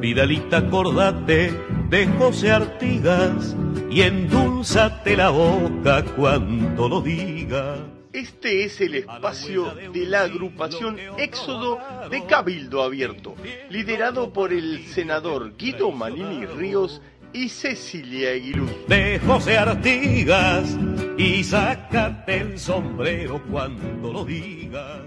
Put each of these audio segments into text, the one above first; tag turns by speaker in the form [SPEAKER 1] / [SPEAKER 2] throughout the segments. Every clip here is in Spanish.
[SPEAKER 1] Vidalita, acordate de José Artigas y endulzate la boca cuando lo digas.
[SPEAKER 2] Este es el espacio de la agrupación Éxodo de Cabildo Abierto, liderado por el senador Guido Manini Ríos y Cecilia Aguiluz.
[SPEAKER 1] De José Artigas y sácate el sombrero cuando lo digas.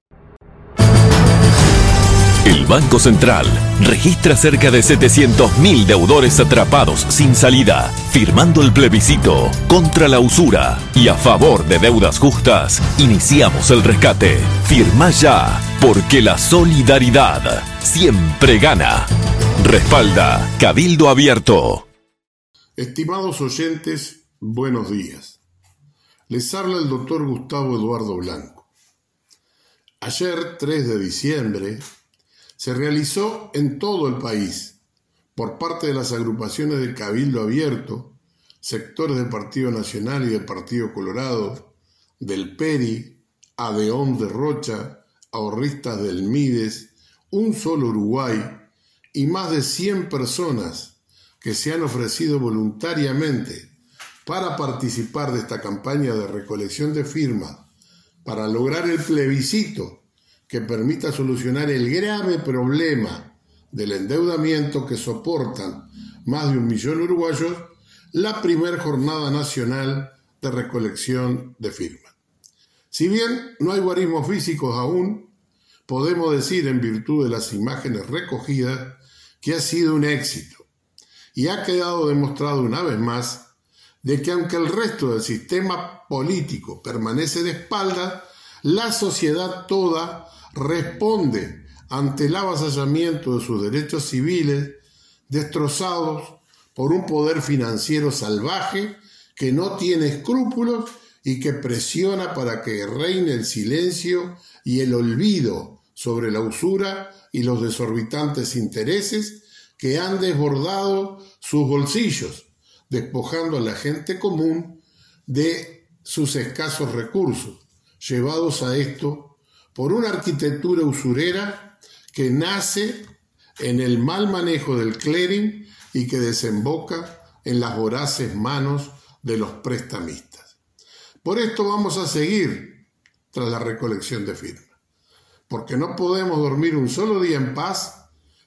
[SPEAKER 3] El Banco Central registra cerca de 700.000 deudores atrapados sin salida, firmando el plebiscito contra la usura y a favor de deudas justas. Iniciamos el rescate. Firma ya, porque la solidaridad siempre gana. Respalda Cabildo Abierto.
[SPEAKER 4] Estimados oyentes, buenos días. Les habla el doctor Gustavo Eduardo Blanco. Ayer, 3 de diciembre, se realizó en todo el país, por parte de las agrupaciones de Cabildo Abierto, sectores del Partido Nacional y del Partido Colorado, del PERI, ADEON de Rocha, ahorristas del MIDES, Un Solo Uruguay y más de 100 personas que se han ofrecido voluntariamente para participar de esta campaña de recolección de firmas para lograr el plebiscito que permita solucionar el grave problema del endeudamiento que soportan más de 1 millón de uruguayos, la primera jornada nacional de recolección de firmas. Si bien no hay guarismos físicos aún, podemos decir, en virtud de las imágenes recogidas, que ha sido un éxito y ha quedado demostrado una vez más de que aunque el resto del sistema político permanece de espaldas, la sociedad toda responde ante el avasallamiento de sus derechos civiles destrozados por un poder financiero salvaje que no tiene escrúpulos y que presiona para que reine el silencio y el olvido sobre la usura y los desorbitantes intereses que han desbordado sus bolsillos, despojando a la gente común de sus escasos recursos, llevados a esto por una arquitectura usurera que nace en el mal manejo del clearing y que desemboca en las voraces manos de los prestamistas. Por esto vamos a seguir tras la recolección de firmas, porque no podemos dormir un solo día en paz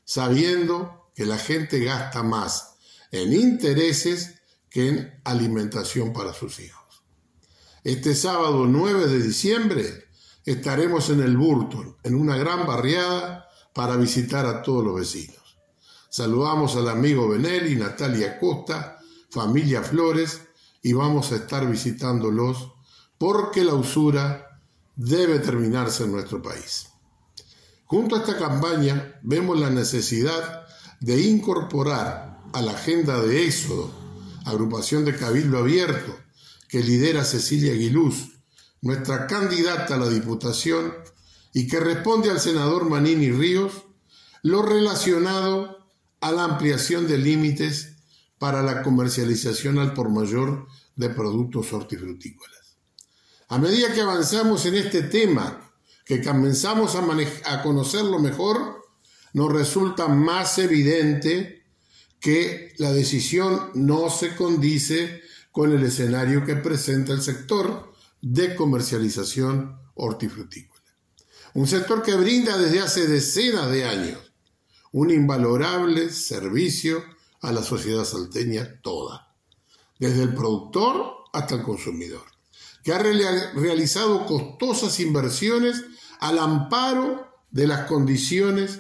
[SPEAKER 4] sabiendo que la gente gasta más en intereses que en alimentación para sus hijos. Este sábado 9 de diciembre estaremos en el Burton, en una gran barriada, para visitar a todos los vecinos. Saludamos al amigo Benelli, Natalia Costa, familia Flores, y vamos a estar visitándolos porque la usura debe terminarse en nuestro país. Junto a esta campaña vemos la necesidad de incorporar a la agenda de Éxodo, agrupación de Cabildo Abierto, que lidera Cecilia Aguiluz, nuestra candidata a la Diputación, y que responde al senador Manini Ríos, lo relacionado a la ampliación de límites para la comercialización al por mayor de productos hortifrutícolas. A medida que avanzamos en este tema, que comenzamos a conocerlo mejor, nos resulta más evidente que la decisión no se condice con el escenario que presenta el sector de comercialización hortifrutícola. Un sector que brinda desde hace decenas de años un invalorable servicio a la sociedad salteña toda, desde el productor hasta el consumidor, que ha realizado costosas inversiones al amparo de las condiciones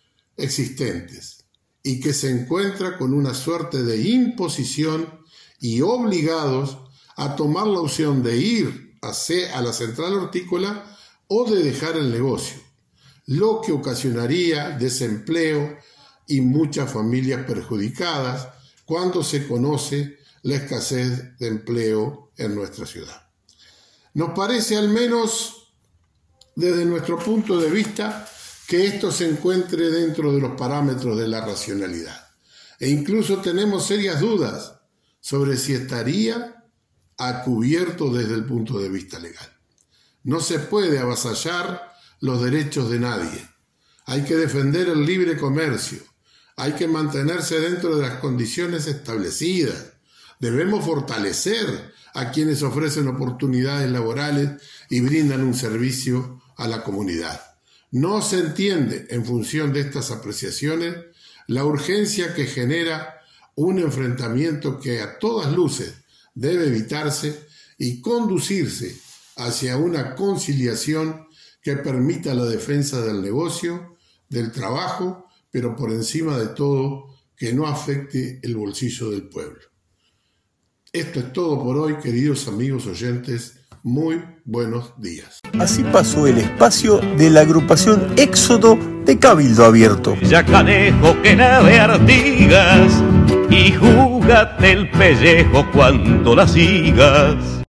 [SPEAKER 4] existentes y que se encuentra con una suerte de imposición y obligados a tomar la opción de ir a la central hortícola o de dejar el negocio, lo que ocasionaría desempleo y muchas familias perjudicadas cuando se conoce la escasez de empleo en nuestra ciudad. Nos parece, al menos desde nuestro punto de vista, que esto se encuentre dentro de los parámetros de la racionalidad. E incluso tenemos serias dudas sobre si estaría a cubierto desde el punto de vista legal. No se puede avasallar los derechos de nadie. Hay que defender el libre comercio. hay que mantenerse dentro de las condiciones establecidas. Debemos fortalecer a quienes ofrecen oportunidades laborales y brindan un servicio a la comunidad. No se entiende, en función de estas apreciaciones, la urgencia que genera un enfrentamiento que a todas luces debe evitarse y conducirse hacia una conciliación que permita la defensa del negocio, del trabajo, pero por encima de todo, que no afecte el bolsillo del pueblo. Esto es todo por hoy, queridos amigos oyentes. Muy buenos días.
[SPEAKER 5] Así pasó el espacio de la agrupación Éxodo de Cabildo Abierto.
[SPEAKER 1] Ya canejo que nave Artigas y júgate el pellejo cuando la sigas.